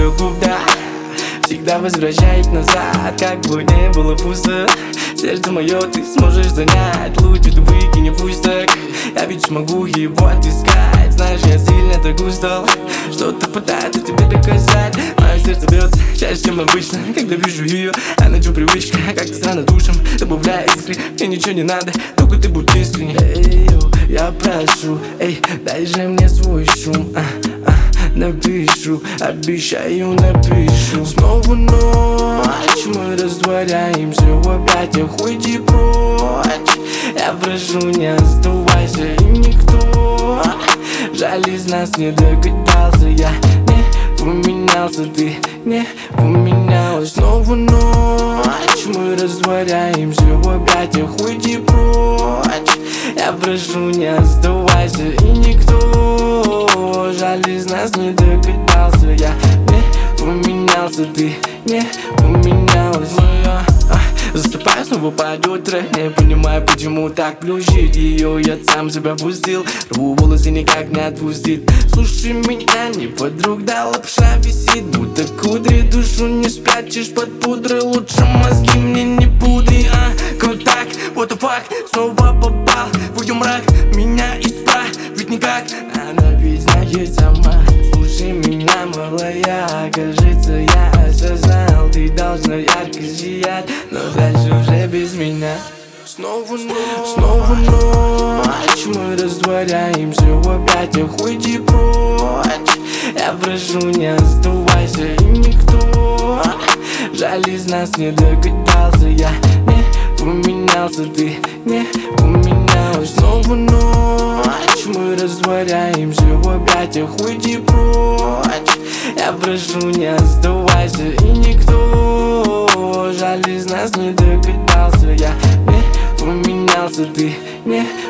твоих губ, да, всегда возвращает назад, как бы не было пусто. Сердце мое ты сможешь занять, лучше ты выкини, пусть так. Я ведь смогу его отыскать. Знаешь, я сильно так устал что-то пытаться тебе доказать. Мое сердце бьется чаще, чем обычно, когда вижу ее. А ночью привычка, как-то странно душем добавляя искры. Мне ничего не надо, только ты будь искренний. Эй, я прошу, эй, дай же мне свой шум. Напишу, обещаю, напишу. Снова ночь, мы растворяемся в объятиях, уйди прочь. Я прошу, не оставайся, и никто, жаль, из нас не догадался. Я не поменялся, ты не поменялась. Снова ночь, мы растворяемся в объятиях, уйди прочь. Я прошу, не оставайся, и никто, жаль, из нас не догадался. Я не поменялся, ты не поменялась. Засыпаю снова под утро, не понимаю, почему так плющит ее. Я сам себя пустил, рву волосы, никак не отпустит. Слушай меня, не подруг, да лапша висит, будто кудри. Душу не спрячешь под пудрой, лучше мозги мне не пудри. Как так, what the fuck, снова попал в ее мрак. Меня исправить никак, она ведь знает сама. Слушай меня, малая, кажется, я осознал, ты должна ярко сиять, но дальше уже без меня. Снова ночь, мы растворяемся в объятиях, уйди прочь. Я прошу, не оставайся, и никто, жаль, из нас не догадался. Я не поменялся, ты не поменялась. Снова ночь, мы растворяемся в объятиях, уйди прочь. Я прошу, не оставайся, и никто, жаль, из нас не догадался. Я не поменялся, ты не